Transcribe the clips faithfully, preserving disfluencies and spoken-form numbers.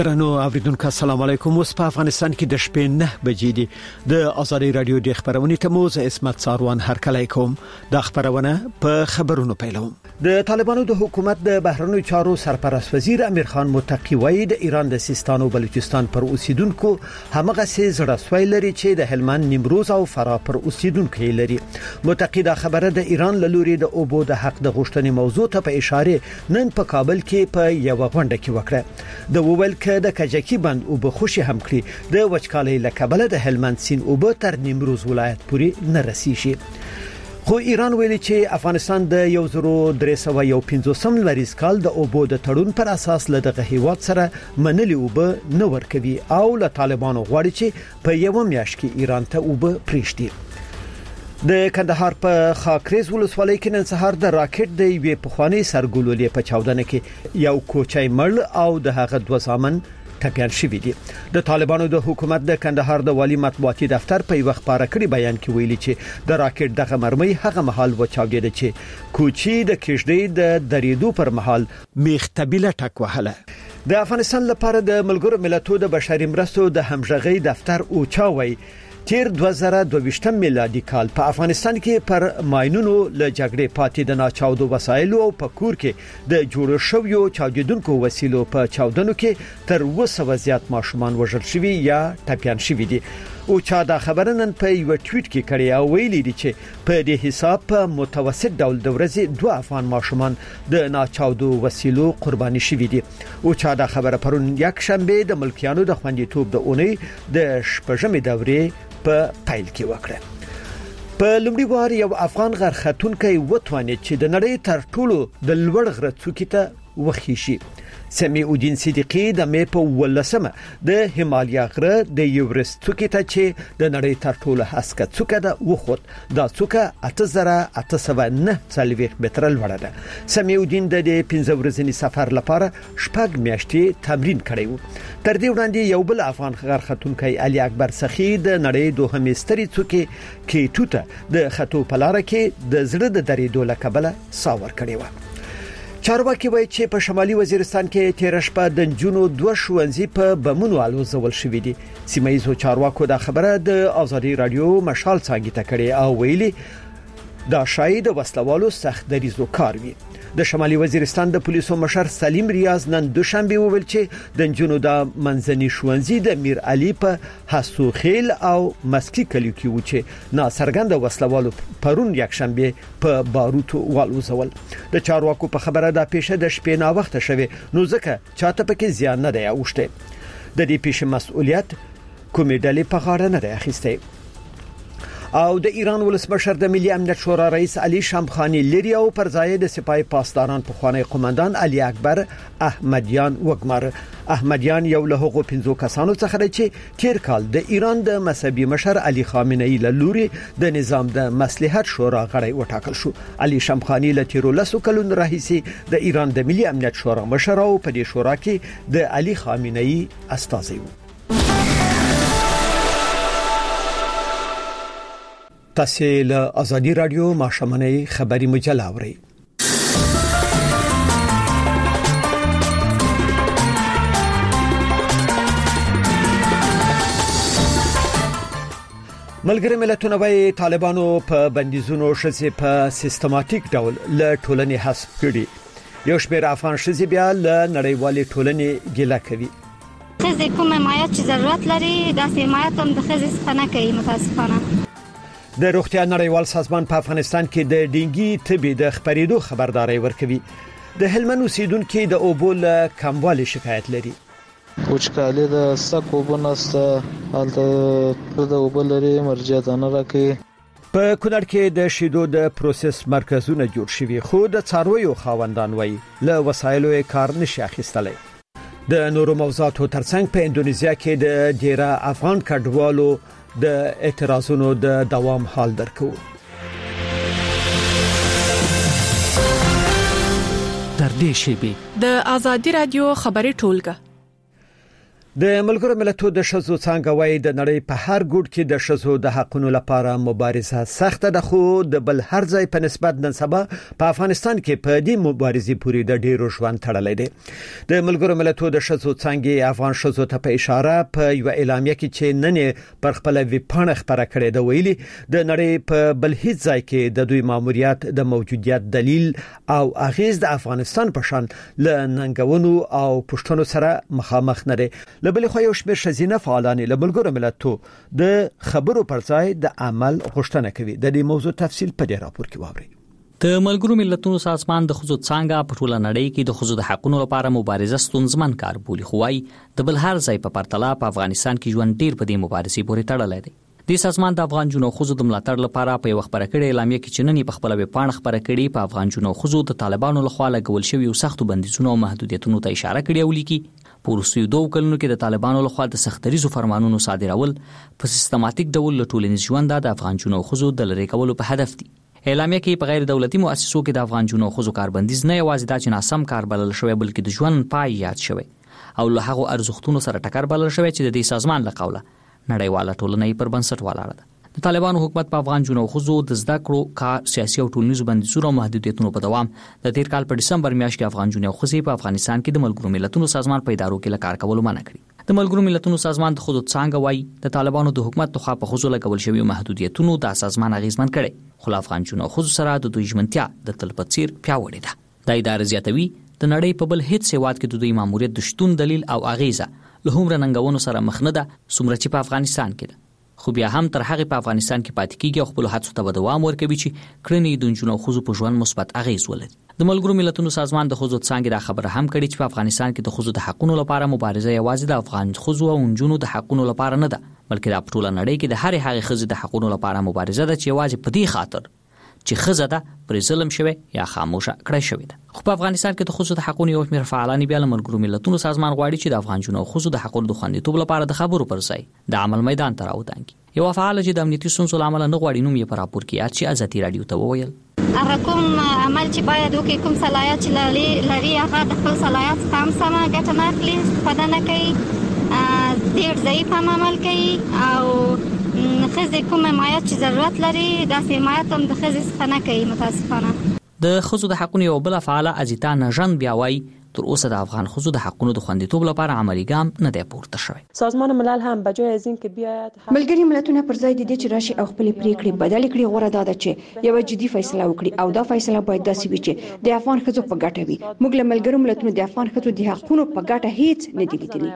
درنو اوریدونکو السلام علیکم. اوس په افغانستان کې د شپې نه بجې دي. د ازادي رادیو د خبرونې تموز اسمت ساروان هرکلی کوم. د خبرونه په خبرونو پیلوم. د طالبانو د حکومت د بهرنیو چارو سرپرست وزیر امیر خان متقی وایي د ایران د سیستان او بلوچستان پر اوسیدونکو همغه سي زړه لري چې د هلمند، نیمروز او فراه پر اوسیدونکو لري. متقی دا خبره د ایران له لوري د اوبو د حق د غوښتنې موضوع ته په اشاره نن په کابل کې په یو غونډه کې وکړه. د وویل کې د کجکی بند او بخوشي هم کړی د وچکالۍ لکبله د هلمند سین او به تر نیمروز ولایت پورې نه رسیږي. خو ایران ویلي چې افغانستان د یو زرو درې سوه یو پنځوسم لریز کال د اوبو د تړون پر اساس له دغه هیواد سره منلي اوبه نه ورکوي او له طالبانو غواړي چې په یو میاشت کې ایران ته اوبه پریږدي. د کندهار په خاکریز ولسوالۍ کې نن سهار د راکټ د یوې پخوانی سرګولولې په چاودنه کې یو کوچای مړ او د هغه دوه ځامن ټپيان شوي دي. د طالبانو د حکومت د کندهار د والی مطبوعاتي دفتر په یو خبره کړي بیان کې ویلي چې د راکټ دغه مرمۍ هغه مهال وچاودېده چې کوچی د کشدې د دریدو پر مهال میختبیله ټک وهله. د افغانستان لپاره د ملګرو ملتونو د بشري مرستو د همغږي دفتر اوچاوي تیر دوه زره دوه میلادي کال په افغانستان کې پر ماینونو له جګړې پاتې د ناچاودو وسایلو او په کور کې د جوړ شویو چاودیدونکو وسیلو په چاودنو کې تر اوه سوه زیات ماشومان وژل شوي یا ټپيان شوي دي. او چا دا خبره نن په یو ټویټ کې کړی او ویلي دي چې په دې حساب په متوسط ډول د ورځې دوه افغان ماشومان د ناچاودو وسیلو قرباني شوي دي. او چا دا خبره پرون یک شنبه د ملکیانو د خوندیتوب د اونۍ د شپږمې دورې په پایل کې وکړه. په لومړي وار یو افغان غرختونکو وتوانید چې د نړۍ تر ټولو د لوړ غره څوکې ته وخیشي. سمیع الدین صدیقی د مې په ولسمه د هیمالیا غره د یورس څوکې ته چې د نړۍ تر ټولو هسکه څوکه ده وخوت. دا څوکه اته زره اته سوه نه څلوېښت متره لوړه ده. سمیع الدین د دې پنځه ورځني سفر لپاره شپږ میاشتې تمرین کړی و. تر دې وړاندې یو بل افغان غرختونکو علي اکبر سخی د نړۍ دوهمې سترې څوکې کې توته د خطو په لار کې د زړه د درېدو لکبله ساور کړی و. چارواکي وایي چې په شمالي وزیرستان کې تیر شپه د جنونو دوه شوونځي په بمونو الوزول شوې دي. سیمایي چارواکو دا خبره د ازادي رادیو مشال څنګه ته کړې او ویلي دا شاید وسلوالو سخت دریزو کار وي. د شمالي وزیرستان د پولیسو مشر سلیم ریاض نن دوشنبه وویل چې د جنونو د منځني شوونځي د میر علي په حسوخیل او مسکی کلیو کې و چې ناڅرګند وسلوالو پرون یک شنبه په باروت والوزول. د چارواکو په خبره دا پیښه د شپې نا وخت شوه نو ځکه چاته پکې زیان نه دی اوشته. د دې پیښې مسؤلیت کومې ډلې په غاړه نه دی اخیسته. او د ایران ولسمشر د ملي امنیت شورا رئیس علي شامخانی لري او پر ځای د سپاه پاسداران په خوانی قومندان علي اکبر احمدیان وګمر. احمدیان یو له هغو پنځو کسانو څخه دی چې تیر کال د ایران د مذهبي مشر علي خامنه‌ای له لوري د نظام د مصلحت شورا غړی وټاکل شو. علي شامخانی له تیر لسو کلونو راهیسي د ایران د ملي امنیت شورا مشر او په دې شورا کې د علي خامنه‌ای استازی و. تاسو له ازادي رادیو ماشومنۍ خبري مجله اورئ. ملګری ملتونه وايي طالبانو په بندیزونو شې په سیستماتیک ډول له ټولنې حذف کړي. یو شمېر افغان شې بیا له نړیوالې ټولنې ګیله کوي. خزې کوم حمایت چې ضرورت لري دا حمایت هم د خزې څخه نه کوي متاسفانه. د روغتیا نړیوال سازمان په افغانستان کې د ډینګي تبي د خبرېدو خبرداري ورکوي. د هلمند اوسیدونکو د اوبو له کموالي شکایت لري. وچکالي د سکو بنسته حالت د اوبو لري مرجعیت نه راکې. په کونړ کې د شیدو د پروسس مرکزونه جوړ شوي خو د څارویو خاوندان وایي له وسایلو کار نشي اخیستلای. د نورو موضوعاتو ترڅنګ په اندونیزیا کې د ډیره افغان کډوالو د اعتراضونو د دوام حال درکو. تر دې شی به د ازادي رادیو خبري ټولګه د ملګرو ملتونو د شذو څنګه وای د نړۍ په هر ګوټ کې د شذو د حقونو لپاره مبارزه سخته ده، خو د بل هر ځای په نسبت نن سبا په افغانستان کې په دې مبارزې پورې د ډیرو ژوند تړلې ده. د ملګرو ملتونو د شذو څنګه افغان شذو ته په اشاره په یو اعلامیه کې چې نن پر خپل ویبپاڼه خبره کړې ده ویلي د نړۍ په بل هیڅ ځای کې د دوی ماموریت د موجودیت دلیل او اغیز د افغانستان په شان ل ننګونو او پښتنو سره مخامخ نه دي. لبل خو یو شمېر شزینه فعالان له ملګرو ملتونو د خبرو پر ځای د عمل غوښتنه کوي. د دې موضوع تفصیل په دې راپور کې واورئ. د ملګرو ملتونو سازمان د خزو څنګه په ټوله نړۍ کې د خزو د حقوقو لپاره مبارزه ستونزمن کار بولي، خو وايي د بل هر ځای په پرتله په افغانستان کې ژوند ډیر په دې مبارزې پورې تړلی دی. د سازمان د افغان جنو خزو د ملاتړ لپاره په یو خبره کړي اعلامیه کې چنني په خپل ویبپاڼه خبره کړي په افغان جنو خزو د طالبانو لخوا لګول شوی او سختو بندیزونو او محدودیتونو ته اشاره کړي او لیکي په وروستیو دوه کلونو کې د طالبانو لخوا د سختریزو فرمانونو صادرول په سیستماتیک ډول له ټولنیز ژوند د افغان جنو خزو د لری کولو په هدف دي. اعلامیه کې په غیر دولتي مؤسسو کې د افغان جنو خزو کاربندیز نه یوازې د جناسم کار بلل شوی بلکې د ژوند پای یاد شوی او له هغه ارزښتونو سره ټکر بلل شوی چې د دې سازمان له قوله نړیواله ټولنه پر بنسټ ولاړه ده. د طالبانو حکومت په افغان جنو خزو د زده کړو کار سیاسي او ټولنیزو بندیزونو او محدودیتونو په دوام د تیر کال په دسمبر میاشت کې افغان جنو خزو په افغانستان کې د ملګرو ملتونو سازمان په ادارو کې لکار کول منع کړی. د ملګرو ملتونو سازمان د خودت څنګه وای د طالبانو د حکومت توخه په خزو لګول شوی محدودیتونو د سازمان اغیزمن کړي، خو افغان جنو خزو سره د دوی ژمنتیا د تلپاتیر پیاوړې ده. د ادارې زیاتوي د نړۍ په بل هیڅ هیواد کې د دوی ماموریت د شتون دلیل او اغیزه له همره ننګونو سره مخ نه ده څومره چې په افغانستان کې ده. خو بیا هم تر هغه په افغانستان کې پاتې کیږي او خپل هڅو ته دوام ورکوي چې کړنې د جنو خزو په ژوند مثبت اغیز ولري. د ملګرو ملتونو سازمان د خزو څنګه د خبره هم کړي چې په افغانستان کې د خزو د حقوقو لپاره مبارزه یوازې د افغان خزو او جنو د حقوقو لپاره نه ده، بلکې د ټوله نړۍ کې د هر هغه خزو د حقوقو لپاره مبارزه ده چې یوازې په دې خاطر چې خزه ده پر ظلم شوی یا خاموشه کړی شوی ده. خو په افغانستان کې د خزو د حقوقو یو شمېر فعالان بیا له ملګرو ملتونو سازمان غواړي چې د افغان جنو خزو د حقوقو د خوندیتوب لپاره د خبرو پر ځای د عمل میدان ته راوځي. یو فعال چې د امنیتي ستونزو لامل نه غواړي نوم یې په راپور کې یاد چې ازادي رادیو ته وویل هغه کوم عمل چې باید وکړي، کوم صلاحیت چې لري هغه د خپل صلاحیت څخه هم سمه ګټه نه اخلي، استفاده نه کوي، ډېر ضعیف هم عمل کوي او ښځې کوم حمایت چې ضرورت لري داسې حمایت هم د ښځې څخه نه کوي. متاسفانه د ښځو د حقونو یو بل فعاله ازیتا نژن بیا وایي تر اوسه د افغان ښځو د حقونو د خوندیتوب لپاره عملی ګام نه دی پورته شوی. سازمان ملل هم بجای از این که بیاید ملګري ملتونه پر ځای د دې چې راشي او خپل پریکړې بدل کړي غوړه ده چې یو جدي فیصله وکړي او دا فیصله باید داسې وي چې د افغان ښځو په ګټه وي. موږ له ملګرو ملتونو د افغان ښځو د حقونو په ګټه هیڅ نه دي لیدلي.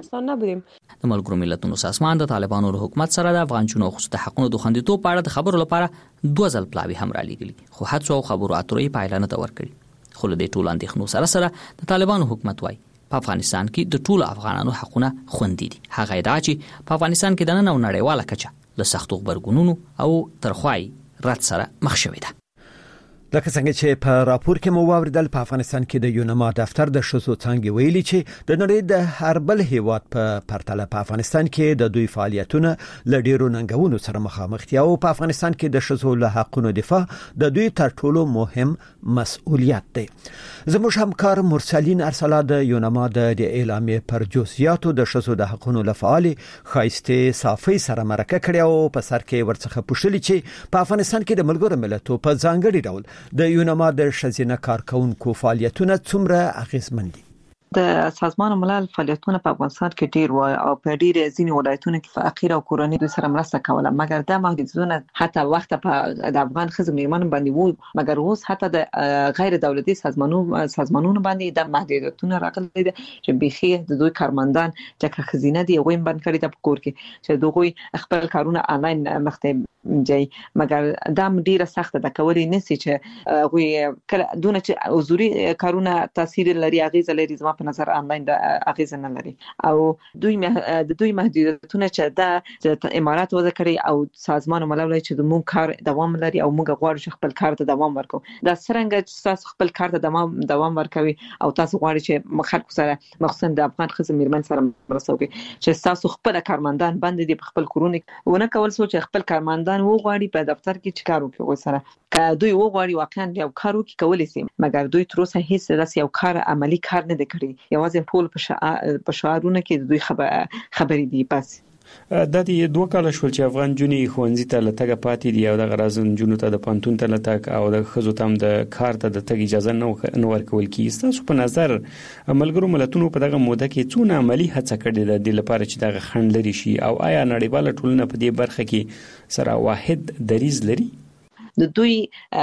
د ملګرو ملتونو سازمان د طالبانو له حکومت سره د افغان جنو خصوصي د حقونو د خوندیتوب په اړه د خبرو لپاره دوه ځل پلاوي هم را لېږلي، خو هڅو او خبرو اترو یې پایله نه ده ورکړې. خو له دې ټولو اندېښنو سره سره د طالبانو حکومت وایي په افغانستان کې د ټولو افغانانو حقونه خوندي دي. هغه دا چې په افغانستان کې د نن او نړیواله کچه له سختو غبرګونونو او ترخوای رد سره مخ شوی ده. لکه څنګه چې په راپور کې مو واوریدل په افغانستان کې د یونما دفتر د شذو څنګه ویلي چې د نړۍ د هر بل هیواد په پرتله په افغانستان کې د دوی فعالیتونه ل ډیرو ننګونو سره مخامخ دي او په افغانستان کې د شذو له حقوقو دفاع د دوی تر ټولو مهم مسؤلیت دی. زموږ همکار مرسلین ارسلا د یونما د اعلامیې پر جزئیاتو د شذو د حقوقو لفعال خایسته صافي سره مرکه کړې او په سر کې ورڅخه پوښتنه چې په افغانستان کې د ملګرو ملتونو په ځانګړي ډول د یونما د شزینه کارکونکو فعالیتونه څومره اغیزمن دي؟ د سازمان ملل فعالیتونه په افغانستان کې ډیر و او په ډیر ځینې ولایتونو کې فقیر او کورنۍ دوی سره مرسته کوله، مګر دا محدودیتونه حتی وخت په د افغان ښځو میرمنو باندې وو، مګر اوس حتی د غیر دولتي سازمانونو سازمانونو باندې د محدودیتونه راغلي دي چې بيخي د دوی کارمندان چې خزینه دی ویم بند کړی د پکور کې چې دوی خپل کارونه آنلاین مخته جاي، مګر دا ډیره سخته ده کولی نسی چې غوي کله دونه چې حضوري کارونه تاثیر لري اغیزه لري زما په نظر آنلاین د اغیزه نه لري او دوی د دوی محدودیتونه چې د امارات وضع کړی او سازمان ملل چې د مون کار دوام لري او موږ غواړو چې خپل کار ته دوام ورکړو. دا څنګه چې تاسو خپل کار ته دوام دوام ورکوي او تاسو غواړئ چې خلکو سره مخصوصا د افغان ښځو میرمن سره مرسته وکړي چې تاسو خپل کارمندان باندې د خپل کورونه ونه کول سو چې خپل کارمندان طالبان وغواړي په دفتر کې چې کار وکړي سره که دوی وغواړي واقعا یو کار وکړي کولای شي، مګر دوی تر اوسه هیڅ داسې یو کار عملی کار نه دی کړی، یوازې ټول په شعارونو کې دوی خبرې دي. بس د دې دوه کال شول چې افغان جونی خوندې ته لټګه پاتې دي او د غراز جنونو ته د پانتون ته لټک او د خزو تم د کار ته د تګ اجازه نه ورکول کیږي. تاسو په نظر ملګرو ملتونو په دغه موده کې څونه عملی هڅه کړې ده د لپاره چې دغه خنډ لري شي او آیا نړیواله ټولنه په دې برخه کې سره واحد دریز لري؟ د دوی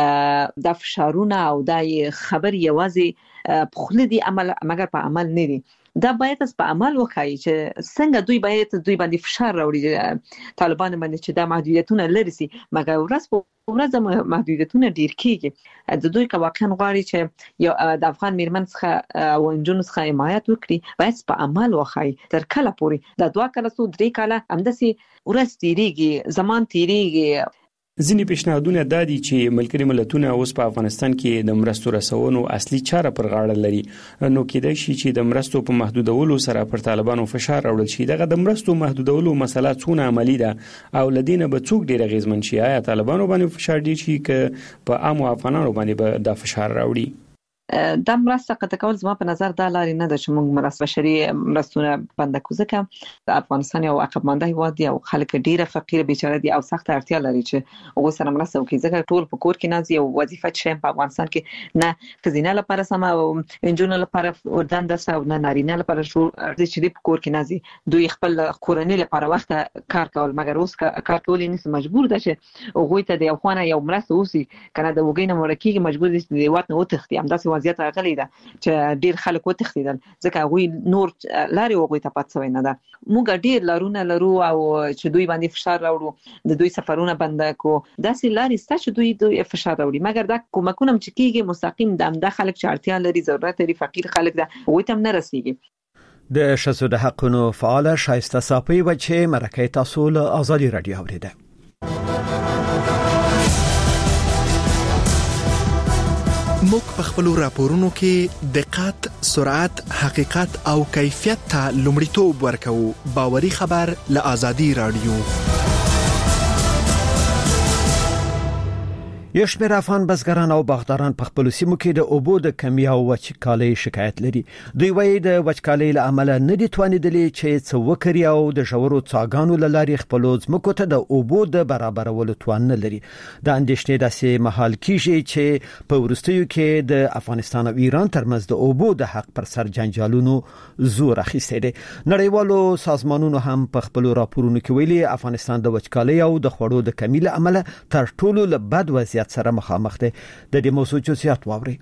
د فشارونه او د خبر یوازې په خله دي عمل مګر په عمل نه دي. دا باید اس په عمل وکړي چې څنګه دوی باید دوی باندې فشار راوړي طالبان باندې چې د محدودیتونه لري سي، مګر ورځ په ورځ محدودیتونه ډیر کیږي. د دوی که واقعا غواړي چې یو د افغان میرمن څخه او انجونو څخه حمایت وکړي باید په عمل وکړي. تر کله پورې د دوه کال څو درې کال همداسي ورځ تیریږي، زمان تیریږي. ځینې پیشنهادونه دا دي چې ملګري ملتونه اوس په افغانستان کې د مرستو رسونو اصلي چاره پر غاړه لري، نو کېدای شي چې د مرستو په محدودولو سره پر طالبانو فشار راوړل شي. دغه د مرستو محدودولو مسله څونه عملی ده او لدینه به څوک ډیر غیزمن شي؟ آیا طالبانو باندې فشار دی چې ک په عام افغانانو باندې به د فشار راوړي؟ د مرسته قطع کول زما په نظر دا لاري نه ده چې موږ مرسته بشري مرستونه بند کړو، ځکه د افغانستان یو عقبمنده هیواد دی او خلک ډیره فقیر بیچاره دي او سخت اړتیا لري چې هغه سره مرسته وکړي، ځکه ټول په کور کې نازي او وظیفه چې په افغانستان کې نه خزینه لپاره سم او انجونو لپاره دنده او نه نارینه لپاره شو چې دی په کور کې نازي. دوی خپل کورنۍ لپاره وخت کار کول مګر اوس کار کول نه مجبور ده چې هغه ته د یو خانه یو مرسته وسی کنه د وګینه مرکیږي مجبور دي چې وخت نه وتختی. همداسې وضعیت راغلی ده چې ډیر خلک وتښتیدل ځکه هغه نور لاري هغه ته پات شوی نه ده. موږ ډیر لارونه لرو او چې دوی باندې فشار راوړو، د دوی سفرونه بند کو، داسې لاري ست چې دوی دوی فشار راوړي، مګر دا کومکونه چې کیږي مستقیم د امده خلک چې اړتیا لري ضرورت لري فقیر خلک ده هغه ته نه رسیږي. د شذو د حقونو فعال شایسته صافي و چې مرکه تاسو له ازادي رادیو اوریده. موږ په خپل راپورونو کې دقت، سرعت، حقیقت او کیفیت ته لومړیتوب ورکوو. باوري خبر له ازادي رادیو. یو شمېر افغان بزګران او باغداران په خپل سیمو کې د اوبو د کمی او وچکالۍ شکایت لري. دوی وایي د وچکالۍ له امله نه دي توانیدلي چې څه وکړي او د ژورو څاګانو له لارې خپل ځمکو ته د اوبو د برابرولو توان نه لري. د اندېښنې داسې مهال کېږي چې په وروستیو کې د افغانستان او ایران ترمنځ د اوبو د حق پر سر جنجالونو زور اخیستی دی. نړیوالو سازمانونو هم په خپل راپورونو کې ویلي افغانستان د وچکالۍ او د خوړو د کمی له امله تر ټولو له بد وضعیت سره مخامخ دی. د دې موضوع جزئیات واوري.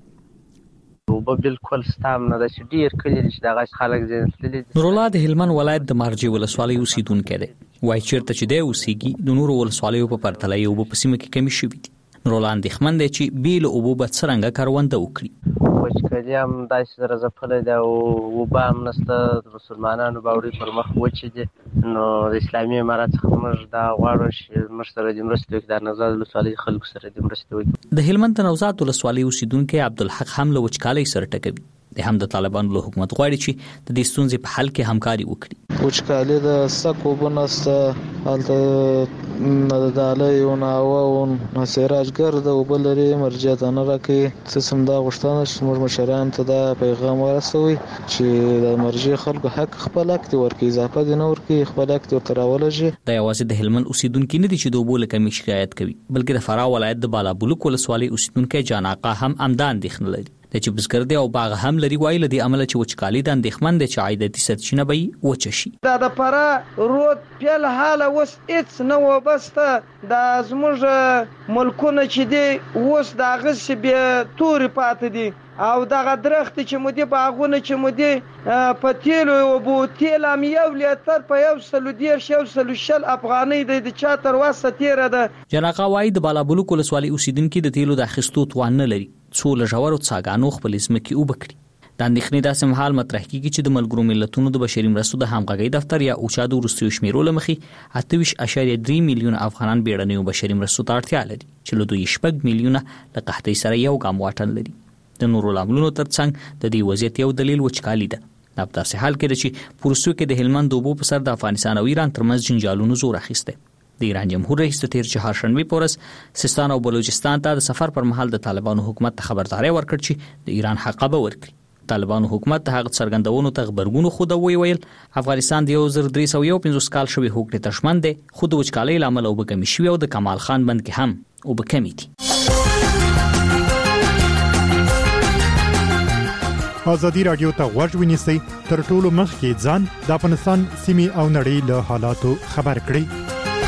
وب بالکل ستام نه د ډیر کلی چې دغه خلک زیاتلي. نورالله د هلمند ولایت د مارجې ولسوالۍ اوسیدونکو دی. وایي چیرته چې دی اوسېږي د نورو ولسوالیو په پرتله یو په سیمه کې کمی شوې دي. نورالله اندېښمن دی چې بیل اوبو به څرنګه کرونده وکړي. وچکالي هم داسې سره ځپلې ده او اوبه هم نشته، د مسلمانانو باوري پر مخ وچې دي. نو د اسلامي امارت څخه موږ دا غواړو چې موږ سره د مرستې وکړي، د نوزاد ولسوالۍ خلکو سره د مرستې وکړي. د هلمند د نوزاد ولسوالۍ اوسیدونکي عبدالحق هم له وچکالۍ سره ټکوي. د هم د طالبانو له حکومت غواړي چې د دې ستونزې په حل کې همکاري وکړي. وچکالي د سکو بنسته حالت نه دالای او نه او نه سراجګر د وبلري مرجعات نه راکې سم دا غشتانه چې مشران ته دا پیغام ورسوي چې د مرجع خلکو حق خپل اکت ورکې اضافه دي نه ورکې خپل اکت تراولږي. د یوازې د هلمند اوسیدونکو نه دي چې د وبو له کمی شکایت کوي، بلکې د فراه ولایت د بالابلوک ولسوالۍ اوسیدونکو جاناقه هم امدان اندېښنه لري. د چې بزګر دی او باغ هم لري، وایي له دې عمله چې وچکالي د اندېښمن دی چې عایداتي سرچینه به یې وچه شي. دا د فراه رود پیل حاله اوس هېڅ نه وبسته، دا زموږ ملکونه چې دی اوس د هغه څه بې تورې پاتې دي او دغه درختې چې مو دي باغونه چې مو دي په تیلو اوبو تیل هم یو لیتر په یو سلو دېرش یو سلو شل افغانۍ دی، د چا تر وسه تیره ده. جناقه وایي د بالابلوک ولسوالۍ اوسیدونکي د تیلو د اخیستو توان نه لري څو له ژورو څاګانو خپلې ځمکې اوبه کړي. د اندېښنې داسې مهال مطرح کېږي چې د ملګرو ملتونو د بشري مرستو د همغږۍ دفتر یا اوچا د وروستیو شمیرو له مخې اته ویشت اعشاریه درې میلیونه افغانان بیړنیو بشري مرستو ته اړتیا لري چې له دوی شپږ میلیونه له قحطۍ سره یو ګام واټن لري. د نورو لاملونو ترڅنګ د دې وضعیت یو دلیل وچکالي ده. دا په داسې حال کې ده چې په وروستیو کې د هلمند اوبو په سر د افغانستان او ایران ترمنځ جنجالونو زور اخیستی. د ایران جمهور رئیس د تیر چهارشنبه پورس سیستان او بلوچستان ته د سفر پر مهال د طالبانو حکومت ته خبرداري ورکړ چې د ایران حقابه ورکړي. طالبانو حکومت ته هغه څرګندونو ته خبرګونو خو د وی ویل افغانستان د یو زر درې سوه یو پنځوس کال شوی حکومت تشمن دی، خو د وچکالۍ لامل او بکمی شوی او د کمال خان بند کې هم او بکمی دي. ازادي رادیو ته غوږ ونیسئ تر ټولو مخکې ځان د افغانستان سیمې او نړۍ له حالاتو خبر کړئ.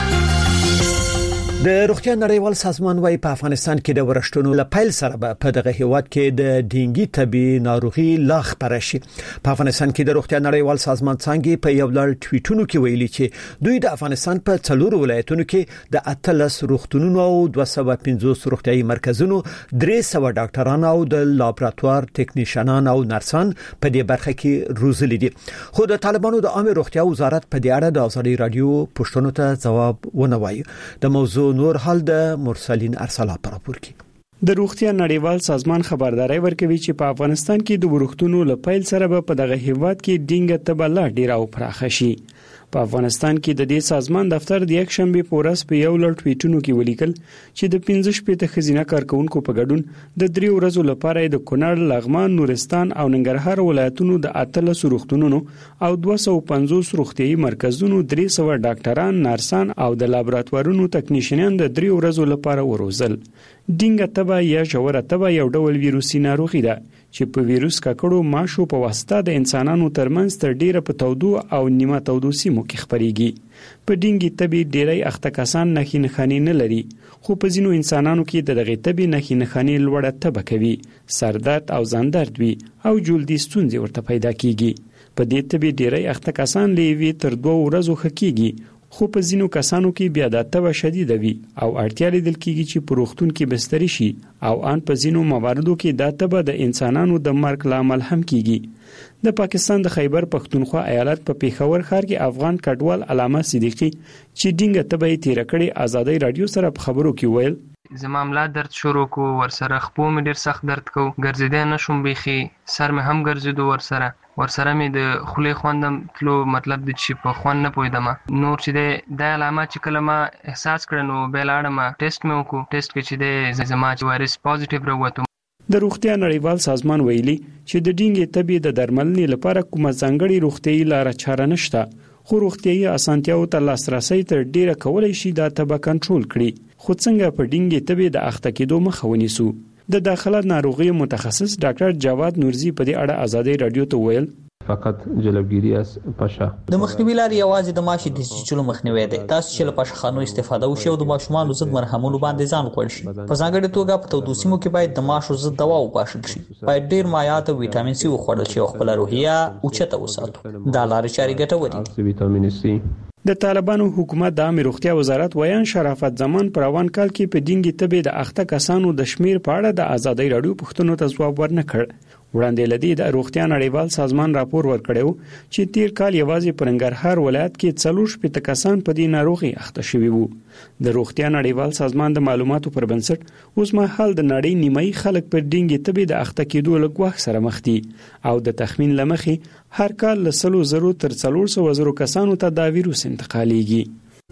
د روغتیا نړیوال سازمان وايي په افغانستان کې د ورشتونو لپیل سره به په دغه هیواد کې د ډینګي طبي ناروغي لا خپره شي. په افغانستان کې د روغتیا نړیوال سازمان څنګه په یو لړ ټویټونو کې ویلي چې دوی د افغانستان په څلورو ولایتونو کې د اتلس روغتونونو او دوه سوه پنځوس روغتیايي مرکزونو درې سوه ډاکټران او د لابراتوار ټیکنیشنان او نرسان په دې برخه کې روزلي دي. خو د طالبانو د عامه روغتیا وزارت په دې اړه د ازادي رادیو پوښتنو ته ځواب ونه وایي. د موضوع نور حال د مرسلین ارسلا پر راپور کې د روغتیا نړیوال سازمان خبرداري ورکوي چې په افغانستان کې د ورښتونو لپیل سره به په دغه هیواد کې ډینګ تبه لا ډیر او پراخه شي. په افغانستان کې د دې سازمان دفتر د یک شنبه په ورځ په یو لړ ټویټونو کې ولیکل چې د پنځه شپږ ښځینه کارکونکو په ګډون د درې ورځو لپاره د کونړ، لغمان، نورستان او ننګرهار ولایتونو د اتلس روغتونونو او دوه سوه پنځوس روغتیايي مرکزونو درې سوه ډاکټران، نرسان او د لابراتوارونو تکنیشنان د درې ورځو لپاره وروزل. ډینګ تبه یا ژوره تبه یو ډول ویروسي ناروغي ده چې په ویروس ککړو ماشو په واسطه د انسانانو ترمنځ تر ډیره په تودو او نیمه تودو سیمو کې خپريږي. په ډینګي تبي ډیری اخته کسان نښې نښانې نه لري، خو په ځینو انسانانو کې د دغه تبي نښې نښانې لوړه تبه کوي، سردرد او ځان درد وي او جلدي ستونزې ورته پیدا کیږي. په دې تبي ډیری اخته کسان لوي تر دوه ورځې خکېږي، خو په ځینو کسانو کې بیا د تبه شدید وي او اړتیا لیدل کیږي چې په روغتون کې بستري شي او ان په ځینو مواردو کې د تبه د انسانانو د مرګ لامل هم کیږي. د پاکستان د خیبر پښتونخوا ایالت په پیښور ښار کې افغان کډوال علامه صدیقی چې ډینګ تبه یې تیر کړي ازادي رادیو سره په خبرو کې ویل زما ملا درد شروع کو، ورسره خپو مې ډیر سخت درد کو، ګرځیدل نشم بيخي، سر مې هم ګرځیدو، ورسره ورسره مې د خولې خوندم تلو، مطلب د چې په خوند نه پویدم. نور چې د علامه چې کله ما احساس کړ نو به لاړم ټیسټ مې وکړو، ټیسټ کې چې د زما چې وایرس پوزټیو راووتو. د روغتیا نړیوال سازمان ویلي چې د ډینګ تبي د درملنې لپاره کومه ځانګړې روغتیايي لار چاره نشته، خو روغتیايي اسانتیاو ته لاسرسي تر ډیره کولای شي د تبه کنټرول کړي. خو څنګه په ډینګ تبي د اخته کېدو مخه ونیسو؟ د داخله ناروغي متخصص ډاکټر جواد نورزي په دې اړه ازادي رادیو ته ویل فقط جلبگیری از پشه. د مخنیوي لارې یوازې د ماشي د چیچلو مخنیوي دی. تاسو چې له پشه خانو استفاده وشي او د ماشومانو ضد مرهمونو باندې ځان وکړ شي. په ځانګړي توګه په تودو سیمو کې باید د ماشو ضد دوا وپاشل شي. باید ډیر مایعات او ویټامین سي وخوړل شي او خپل روحیه اوچته وساتو. دا لارې چارې ګټورې دي. ویټامین سي د طالبانو حکومت د عامه روغتیا وزارت ویان شرافت زمان پر روان کال کې په ډینګي تبي د اخته کسانو د شمیر په اړه د ازادي رادیو پښتنو ته ځواب ورنکړ. وړاندې لدی د روغتیا نړیوال سازمان راپور ورکړیو چې تیر کال یوازې په ننګرهار ولایت کې څلور شپږ کسان په دې ناروغي اخته شوي وو. د روغتیا نړیوال سازمان د معلوماتو پر بنسټ اوس مهال د نړۍ نیمایي خلک پر ډینګي تبي د اخته کېدو له ګواښ سره مخ دي او د تخمین لمخې هر کال له سلو زرو تر څلور سوه زرو کسانو ته دا ویروس انتقالېږي.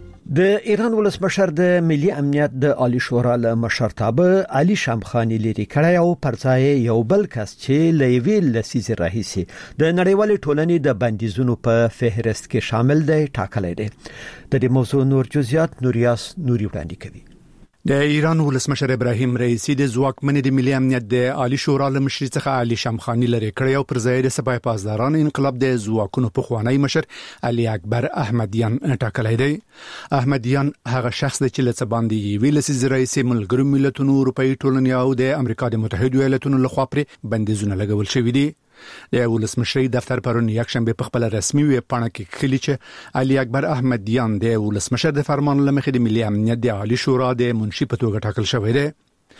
د ایران ولسمشر د ملي امنیت د عالی شورا له مشرتابه علي شامخانی لري کړی او پرځای یو بل کس چې لویل لسیز رئیسي د نړیوال ټولنې د بندیزونو په فهرست کې شامل دی ټاکلی دی. د دې موضوع نور جزئیات نوریاس نوري وړاندې کوي. د ایران ولسمشر ابراهیم رئیسی د ځواکمنې د ملي امنیت د عالی شورا له مشر څخه علي شامخانی لري کړی او پر ځای د سپاه پاسداران انقلاب د ځواکونو په خوانی مشر علي اکبر احمدیان ټاکلی دی. احمدیان هغه شخص دی چې لڅ باندې ویل سي رئیس ملګرو ملتونو اروپאי ټولنې او د امریکا د متحده ایالاتونو لخوا پر بندیزونه لګول شوی دی. د ولسمشر دفتر پرون یک شنبه په خپل رسمي ویب پاڼه کې خلی چې علي اکبر احمدیان د ولسمشر د فرمان لمخې د ملي امنیت د عالی شورا د منشي په توګه ټاکل شوی دی.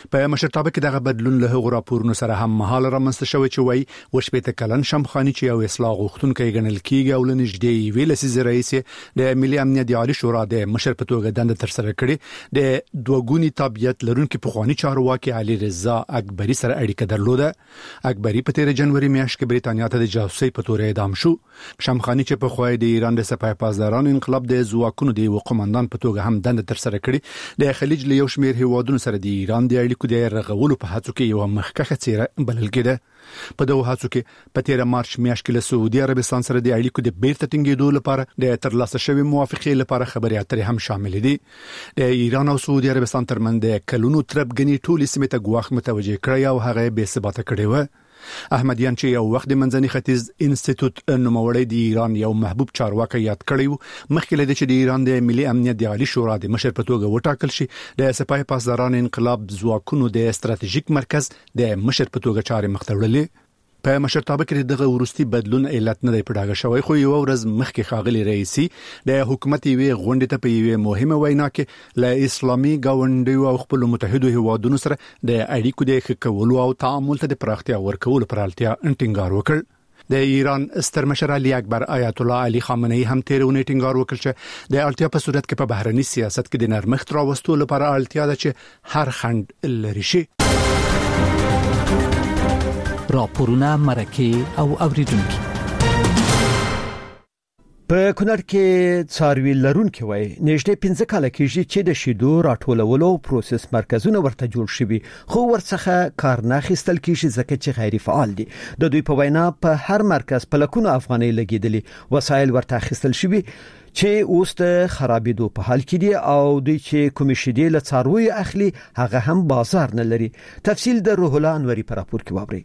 په مشرتابه کې دغه بدلون له هغو راپورونو سره هم مهال رامنځته شوی چې وایي وشپېته کلن شمخاني چې یو اصلاح غوښتونکی ګڼل کیږي او له نږدې یوې لسیزې راهیسې د ملي امنیت د عالي شورا د مشر په توګه دنده ترسره کړې د دوه ګوني تابعیت لرونکي پخواني چارواکي علي رضا اکبري سره اړیکه درلوده. اکبري په تیر جنوري میاشت کې بریتانیا ته د جاسوسۍ په تور اعدام شو. شمخاني چې په خوای د ایران د سپاه پاسدارانو انقلاب د ځواکونو د قومندان په توګه هم دنده ترسره کړې د خلیج له یو شمېر هیوادونو سره د ایران د اړیکو د رغولو په هڅو کې یو مخکښه څیره بلل کېده. په دغه هڅو کې په تیر مارچ میاشت کې له سعودي عربستان سره د اړیکو د بیرته ټینګېدو لپاره د ترلاسه شوی موافقې لپاره خبرې اترې هم شامل دي. د ایران او سعودي عربستان ترمنځ د کلونو تربګنی ټولې سیمې ته ګواښ متوجه کړی او هغه بې ثباته کړی و. احمدیان چې یو وخت د منځني ختیځ انسټیټیوټ نوموړی د ایران یو محبوب چارواکي یاد کړی و، مخکې له دې چې د ایران د ملي امنیت د عالي شورا د مشر په توګه وټاکل شي د سپاه پاسدارانو انقلاب ځواکونو د ستراتیژیک مرکز د مشر په توګه چارې مخ ته وړلې. په مشرتابه کې دغه ورستي بدلون علت نه دی پډاګه شوی، خو یو ورځ مخکې ښاغلي رئیسي د حکومت یوې غونډې ته په یوې مهمه وینا کې له اسلامي ګاونډیو او خپل متحدو هیوادونو سره د اړیکو د ښه کولو او تعامل ته د پراختیا ورکولو پر اړتیا ټینګار وکړ. د ایران ستر مشر علي اکبر آیت الله علي خامنه‌ای هم تیرونه ټینګار وکړ چې د اړتیا په صورت کې په بهرني سیاست کې د نرمښت راوستلو لپاره اړتیا ده چې هر خنډ لري شي. راپورونه مرکه او اوریدونکو. په کونړ کې څاروي لرونکي وای نږدې پنځه کاله کېږي چې د شیدو راټولولو پروسس مرکزونه ورته جوړ شوي، خو ورڅخه کار نه اخیستل کېږي ځکه چې غیر فعال دي. د دوی په وینا په هر مرکز په لکونو افغانۍ لګیدلي، وسایل ورته اخیستل شوي چې اوس د خرابېدو په حال کې دي او دوی چې کوم شیدې له څاروي اخلي هغه هم بازار نه لري. تفصیل د روح الله انوري په راپور کې واورئ.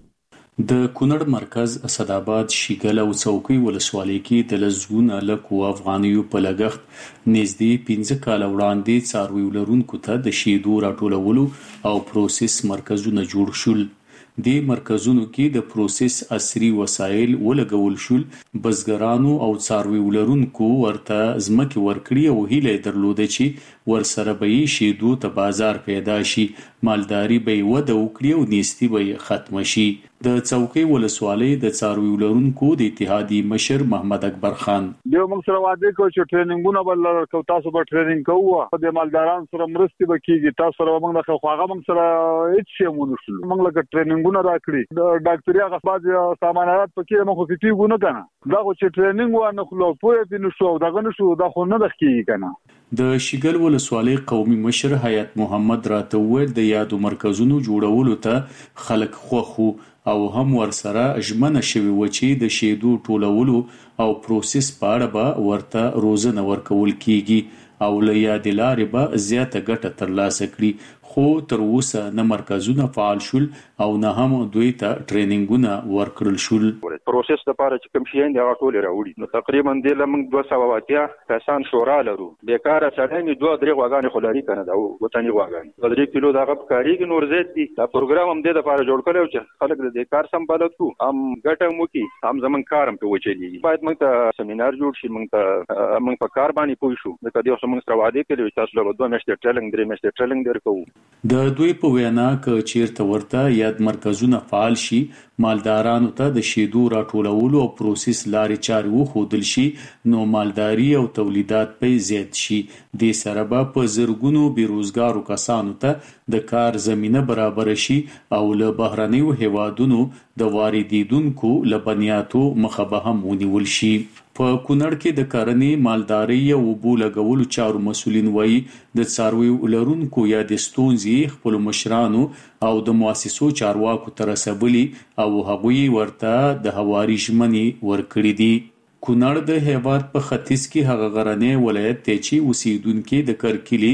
د کونړ مرکز اسداباد شیګل او څوکۍ ولسوالۍ کې د لزګونه لکو افغانیو په لګښت نږدې پنځه کال وړاندې څاروي لرونکو ته د شیدو راټولولو او پروسس مرکزونه جوړ شول. د مرکزونو کې د پروسس عصري وسایل ولګول شول. بزګرانو او څاروي لرونکو ورته ځمکې ورکړي او هیله درلوده چې ورسره به شیدو ته بازار پیدا شي، مالداري به وده وکړي او نیستي به ختم شي. د څوکۍ ولسوالۍ د څاروي لرونکو د اتحادیې مشر محمد اکبر خان یو موږ سره وعده کوي چې ټریننګونه بل کو تاسو به ټریننګ کوو، د مالداران سره مرستې به کیږي، تاسو سره موږ د خواغه موږ سره هیڅ شی مونږ نشو موږ لکه ټریننګونه راکړي د ډاکټري هغه باز سامانات پکې موږ خو کیږو نه کنه دا خو چې ټریننګ و نه خلو پوهه دي نشو دغه نشو دا خو نه دخکیږي کنه. د شیګل ولسوالۍ قومي مشر حیات محمد راته وویل د یادو مرکزونو جوړولو ته خلک خوښو او هم ورسره ژمنه شوی و چې د شیدو ټولولو او پروسس په اړه به ورته روزنه ورکول کیږي او له یادې لارې به زیاته ګټه ترلاسه کړي، خو تر اوسه نه مرکزونه فعال شول او نه هم دوی ته ټریننګونه ورکړل شول. پروسس لپاره چې کوم شي نه راټول راوړي نو تقریبا د لمن دوه سوه واتیا کسان شورا لرو، بیکاره سړی دوه درې غواګانې خلاري کنه دا وطني غواګانې درې کیلو دا غب کاریږي نور زیات دي. دا پروګرام هم د لپاره جوړ کړو چې خلک د کار سمبالت کو هم ګټه مو کی هم زمون کارم په وچلی باید موږ ته سیمینار جوړ شي، موږ ته موږ په کار باندې پوه شو د کدی اوس موږ سره وعده کړو چې تاسو له دوه میاشتې ټریننګ درې میاشتې ټریننګ درکو. د دوی په وینا ک چیرته ورته یاد مرکزونه فعال شي، مالدارانو ته د شیدو راټولولو او پروسس لارې چارې وښودل شي نو مالداري او تولیدات به زیات شي. د سره په زرګونو بیروزګارو کسانو ته د کار زمينه برابر شي او له بهرنیو هیوادونو د واردیدونکو لبنیاتو مخه به هم ونیول شي. په کونړ کې د کرنې مالداري او اوبو لګولو چارو مسولین وایي د څارویو لرونکو یا د ستونزې خپل مشرانو او د مؤسسو چارواکو تر رسولي او هغوی ورته د هواري ژمنې ورکړې دي. کونړ د هیواد په ختیځ کې هغه غرنې ولایت ته چې اوسیدونکو د کرکلي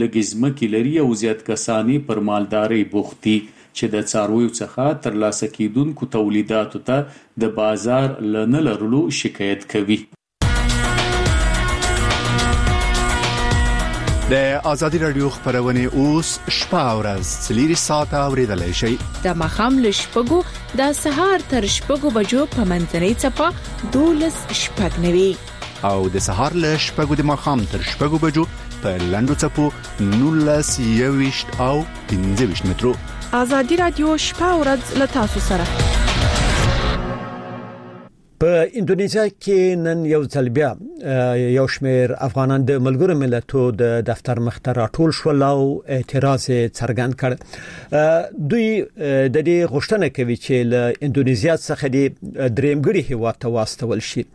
لګزمه لري او زیات کسانی پر مالداري بوختي چې د څارویو څخه ترلاسه کیدونکو تولیداتو ته د بازار لنه لرلو شکایت کوي. د آزادی رادیو خبرونه اوس شپه او ورځ څلور ساعته اوریدلای شئ. د مخام له شپږو د سهار تر شپږو بجو په منځنۍ چپه دولس شپږ نوي او د سهار له شپږو د مخام تر شپږو بجو په لاندو چپو نولس یويشت او پنځه ویشت مترو. ازادي رادیو شپه او ورځ له تاسو سره. په اندونیزیا کې نن یو ځل بیا یو شمېر افغانان د ملګرو ملتونو د دفتر مخ ته راټول شول او اعتراض څرګند کړ. دوی د دې غوښتنه کوي چې له اندونیزیا څخه د درېمګړي هیواد ته واستول شي.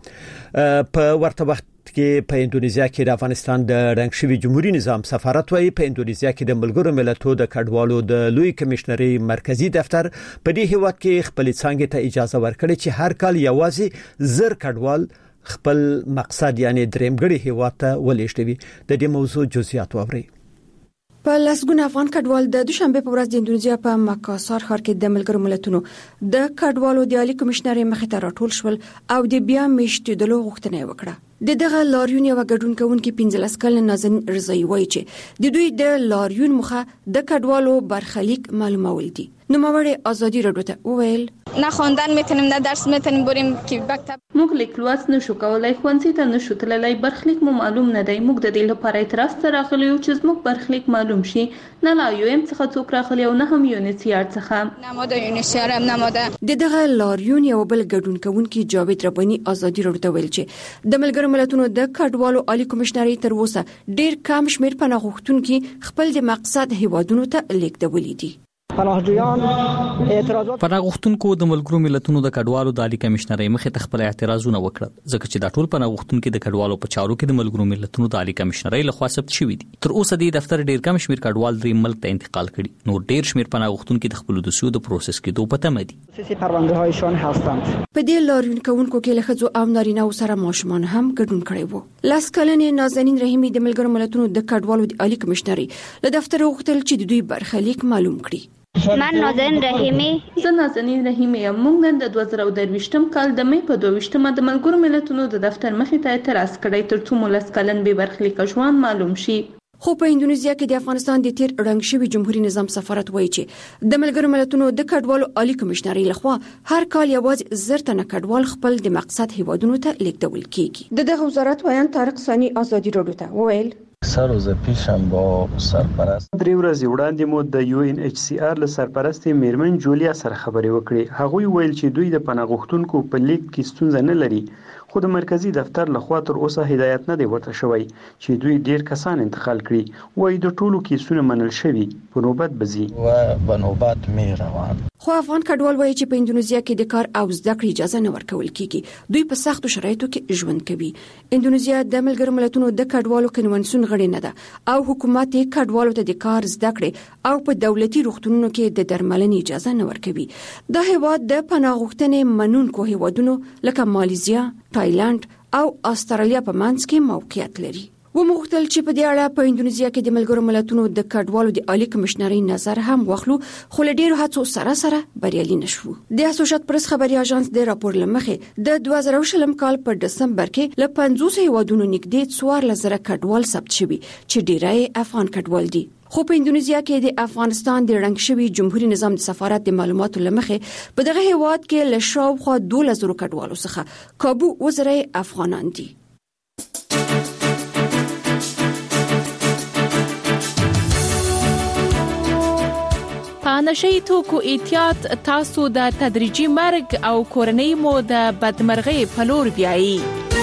په ورته وخت کې په اندونیزیا کې د افغانستان د رنګ شوی جمهوریت نظام سفارت وايي په اندونیزیا کې د ملګرو ملتونو د کډوالو د لوی کمشنري مرکزی دفتر په دې هیواد کې خپل څنګه ته اجازه ورکړي چې هر کال یوازې زر کډوال خپل مقصد یعنی درېمګړي هیواد ته ولېږدوي. د دې موضوع جزئیات واوري. په لاسګون افغان کډوال د دوشنبه په ورځ د اندونیزیا په مکاسار ښار کې د ملګرو ملتونو د کډوالو د عالی کمشنري مخې ته راټول شول او د بیا میشتېدلو غوښتنه وکړه. د دغه لاریون یو ګډون کوونکې پنځلس کلن نازنین رضایی وایي چې د دوی د لاریون مخه د کډوالو برخلیک معلومول دي. نوموړی ازادي رادیو ته وویل نه خواندن میتونیم نه درس میتونیم بریم که مکتب موږ لیک لوست نشو کولای ښوونځي ته نشو تللی برخلیک مو معلوم نه دی. موږ د دې لپاره اعتراض ته راغلي یو چې زموږ برخلیک معلوم شي. نه لا یو ام څخه څوک راغلي او نه هم یونیسیار څخه نه ماده یونیسیار هم نه ماده. د دغه لاریون یو بل ګډون کوونکی جاوید ربانی ازادي رادیو ته ویل چې د ملګرو ملتونو د کډوالو عالی کمشنري تر اوسه ډیر کم شمیر پناه غوښتونکي خپل د مقصد هیوادونو ته لیږدولي دي. پناهجویان اعتراضات پناه غوښتونکو د ملګرو ملتونو د کډوالو د عالی کمشنري مخې ته خپل اعتراضونه وکړل ځکه چې د ټول پناه غوښتونکو د کډوالو په چارو کې د ملګرو ملتونو د عالی کمشنري لخوا ثبت شوی دي. تر اوسه د دفتر ډیر کم شمیر کډوال درې ملک ته انتقال کړي. نور ډیر شمیر پناه غوښتونکو د خپل دوسیو د پروسس کېدو په تمه دي. سیاسي پروندهایشان هستند. په دې لاریون کوونکو کې له ښځو او نارینه سره ماشومان هم ګډون کړي وو. لاس کلنې نازنین رحیمی د ملګرو ملتونو د کډوالو د عالی کمشنري له دفتر غوښتل چې د دوی برخلیک معلوم کړي. من نازنین رحیمی زه نازنین رحیمی یم. موږ نن د دوه زره درویشتم کال د مې په دویشتمه د ملګرو ملتونو د دفتر مخې ته اعتراض کړی ترڅو مو لس کلن بې برخلیکه ژوند معلوم شي. خو په اندونیزیا کې د افغانستان د تیر رنګ شوی جمهوریت نظام سفارت وایي چې د ملګرو ملتونو د کډوالو عالی کمشنري لخوا هر کال یوازې زر تنه کډوال خپل د مقصد هیوادونو ته لیږدول کیږي. د دغه وزارت وایي طارق ثانی ازادي رادیو ته وویل سه روزه پیشم با سرپرست درې ورځې وړاندې مو د یو ان ایچ سی آر له سرپرستې میرمن جولیا سره خبرې وکړې. هغوی ویل چې دوی د پناه غوښتونکو په لیک کې ستونزه نه لري خو د مرکزی دفتر لخوا تر اوسه هدایت نه دی ورته شوی چې دوی ډیر کسان انتقال کړي. وایي د ټولو کیسونه منل شوي په نوبت بزي و په نوبت می روان. خو افغان کډوال وایي چې په اندونیزیا کې د کار او زده کړې اجازه نه ورکول کیږي. دوی په سختو شرایطو کې ژوند کوي. اندونیزیا د ملګرو ملتونو د کډوالو کنونسیون غړي نه ده او حکومت یې کډوالو ته د کار زده کړې او په دولتي روغتونونو کې د درملنې اجازه نه ورکوي. د هیواد د پناه غوښتنې منونکو هیوادونو لکه مالیزیا، تایلند او استرالیا په منځ کې موقعیت لري. و مغتل چې په دې اړه په اندونیزیا کې د ملګرو ملتونو د کډوالو د عالی کمشنري نظر هم واخلو خو له ډیرو هڅو سره سره بریالي نشو. د اسوشییټ پریس خبري اژانس د راپور لمخې د دوه زره شلم کال په دسمبر کې له پنځوس هیوادونو نږدې څوارلس زره کډوال ثبت شوي چې ډیری افغان کډوال دي. خو په اندونیزیا کې د افغانستان د رنګ شوی جمهوریت نظام د سفارت د معلوماتو لمخې په دغه هیواد کې له شاوخوا دولس زره کډوالو څخه کابو وزره افغانان دي. په نشئی توکو احتیاط تاسو د تدریجي مرګ او کورنۍ مو د بدمرغۍ په لور بیایي.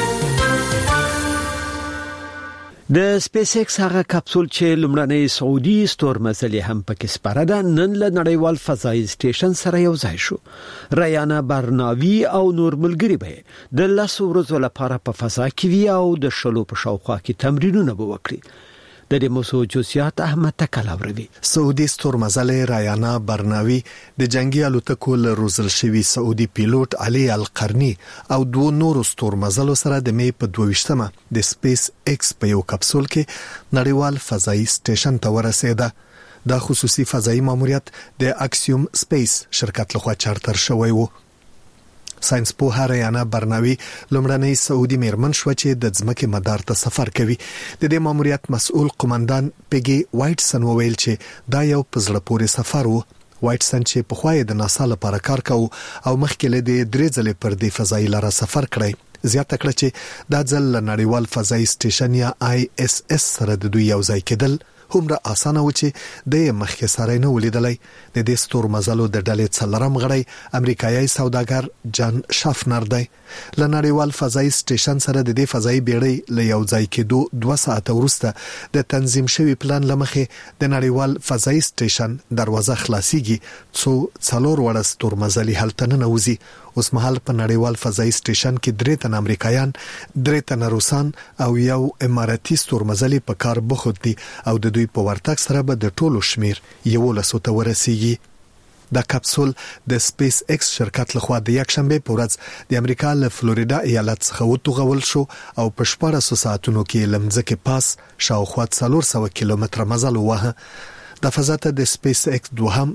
د سپیس ایکس هغه کپسول چې لومړنۍ سعودي ستورمزلې هم پکې سپاره ده نن له نړیوال فضایي سټیشن سره یو ځای شو. رایانا برناوی او نور ملګري به د لاسو ورځو لپاره په فضا کې وي او د شلو په شاوخوا کې تمرینونه به وکړي. د دې موضوع جزئیات احمد تکلاوروي. سعودي ستورمزلې رایانا برناوی د جنگي الوتکو له روزل شوی سعودي پیلوټ علي القرني او دوه نورو ستورمزلو سره د مې په دویشتمه د سپیس ایکس په یو کپسول کې نړیوال فضایي سټیشن ته ورسېده. دا خصوصي فضایي ماموریت د اکسیوم سپیس شرکت لخوا چارتر شوی و. ساينس پوه رایانا برناوی لومړنۍ سعودي میرمن شو چې د ځمکې مدار ته سفر کوي. د دې ماموریت مسؤل قومندان پیګي وایټسن وویل چې دا یو پزړه پورې سفر و. وایټسن چې په خوای د ناسا لپاره کار کاوه او مخکې له دې درې ځلې پر دې فضایي لاره سفر کړی زیاته کړه چې د ځل نړیوال فضایي سټیشن یا آی اس اس سره د دوی یو ځای کېدل همره اسانه و چې د مخکې سره نه ولیدلای. د دې ستور مزلو د ډلې څلرم غړی امریکایي سوداګر جان شافنر دی. ل نړیوال فضایي سټیشن سره د دې فضایي بیړۍ ل یو ځای کېدو دوه ساعته وروسته د تنظیم شوی پلان لمخې د نړیوال فضایي سټیشن دروازه خلاصيږي څو څلور وړه ستور مزلي هلته نه نوځي. اوس مهال په نړیوال فضایي سټیشن کې درې تن امریکایان، درې تن روسان او یو اماراتي ستورمزلي په کار بوخت دي او د دوی په ورتګ سره به د ټولو شمیر یو لسو ته ورسیږي. دا کپسول د سپیس ایکس شرکت لخوا د یک شنبه په ورځ د امریکا له فلوریدا ایالت څخه وټوغول شو او په شپږ ساعتونو کې لمځکه پاس شاوخوا څلور سوه کیلومتره مزل ووهه. د فضا ته د سپیس ایکس دوهم